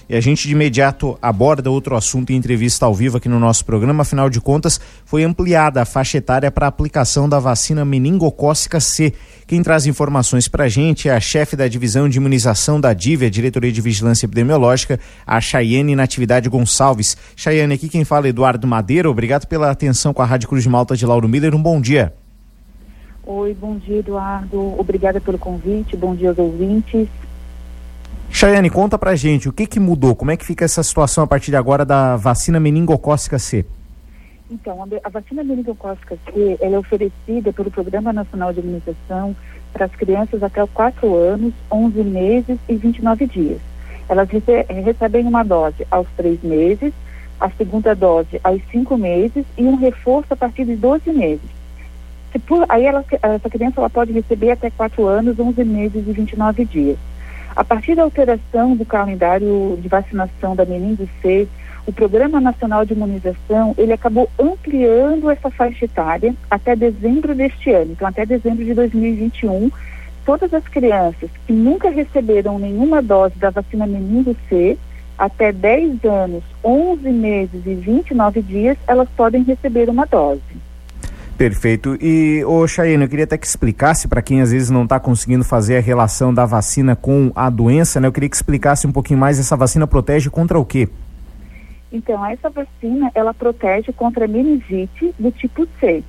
E a gente de imediato aborda outro assunto em entrevista ao vivo aqui no nosso programa. Afinal de contas, foi ampliada a faixa etária para a aplicação da vacina meningocócica C. Quem traz informações para a gente é a chefe da divisão de imunização da DIV, a Diretoria de Vigilância Epidemiológica, a Chayane Natividade Gonçalves. Chayane, aqui quem fala é Eduardo Madeira. Obrigado pela atenção com a Rádio Cruz de Malta de Lauro Miller. Um bom dia. Oi, bom dia, Eduardo. Obrigada pelo convite. Bom dia aos ouvintes. Chayane, conta pra gente o que mudou, como é que fica essa situação a partir de agora da vacina meningocócica C? Então, a vacina meningocócica C, ela é oferecida pelo Programa Nacional de Imunização para as crianças até os 4 anos, 11 meses e 29 dias. Elas recebem uma dose aos 3 meses, a segunda dose aos 5 meses e um reforço a partir de 12 meses. Aí essa criança ela pode receber até 4 anos, 11 meses e 29 dias. A partir da alteração do calendário de vacinação da meningo C, o Programa Nacional de Imunização, ele acabou ampliando essa faixa etária até dezembro deste ano. Então, até dezembro de 2021, todas as crianças que nunca receberam nenhuma dose da vacina meningo C, até 10 anos, 11 meses e 29 dias, elas podem receber uma dose. Perfeito. E, Chayane, eu queria até que explicasse para quem às vezes não está conseguindo fazer a relação da vacina com a doença, né? Eu queria que explicasse um pouquinho mais, essa vacina protege contra o quê? Então, essa vacina, ela protege contra a meningite do tipo C.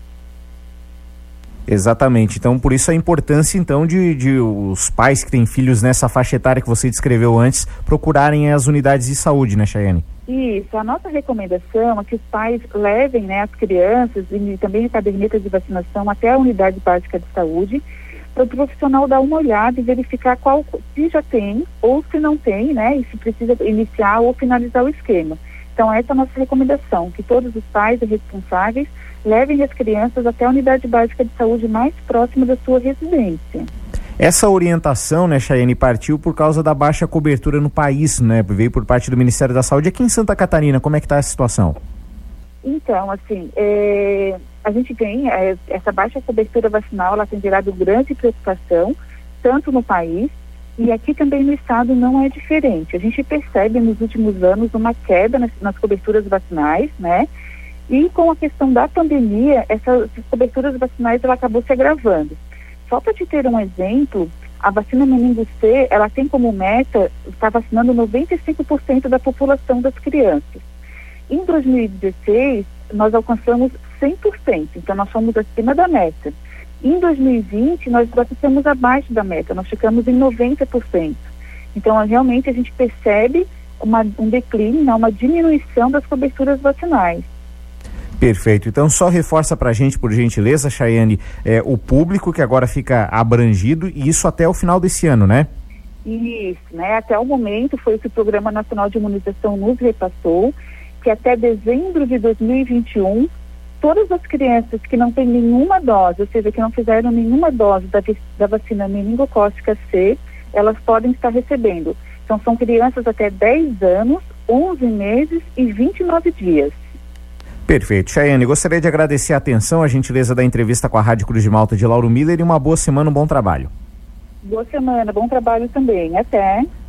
Exatamente. Então, por isso a importância, então, de os pais que têm filhos nessa faixa etária que você descreveu antes, procurarem as unidades de saúde, né, Chayane? Isso. A nossa recomendação é que os pais levem, né, as crianças e também a caderneta de vacinação até a unidade básica de saúde, para o profissional dar uma olhada e verificar se já tem ou se não tem, né, e se precisa iniciar ou finalizar o esquema. Então, essa é a nossa recomendação, que todos os pais e responsáveis levem as crianças até a unidade básica de saúde mais próxima da sua residência. Essa orientação, né, Chayane, partiu por causa da baixa cobertura no país, né? Veio por parte do Ministério da Saúde. Aqui em Santa Catarina, como é que está a situação? Então, assim, a gente tem essa baixa cobertura vacinal, ela tem gerado grande preocupação, tanto no país, e aqui também no estado não é diferente. A gente percebe nos últimos anos uma queda nas coberturas vacinais, né? E com a questão da pandemia, essas coberturas vacinais ela acabou se agravando. Só para te ter um exemplo, a vacina meningo C, ela tem como meta estar vacinando 95% da população das crianças. Em 2016, nós alcançamos 100%, então nós fomos acima da meta. Em 2020, nós ficamos abaixo da meta, nós ficamos em 90%. Então, realmente, a gente percebe um declínio, uma diminuição das coberturas vacinais. Perfeito. Então, só reforça para a gente, por gentileza, Chayane, o público que agora fica abrangido, e isso até o final desse ano, né? Isso, né? Até o momento foi o que o Programa Nacional de Imunização nos repassou, que até dezembro de 2021, todas as crianças que não têm nenhuma dose, ou seja, que não fizeram nenhuma dose da vacina meningocócica C, elas podem estar recebendo. Então, são crianças até 10 anos, 11 meses e 29 dias. Perfeito. Chayane, gostaria de agradecer a atenção, a gentileza da entrevista com a Rádio Cruz de Malta de Lauro Miller, e uma boa semana, um bom trabalho. Boa semana, bom trabalho também. Até.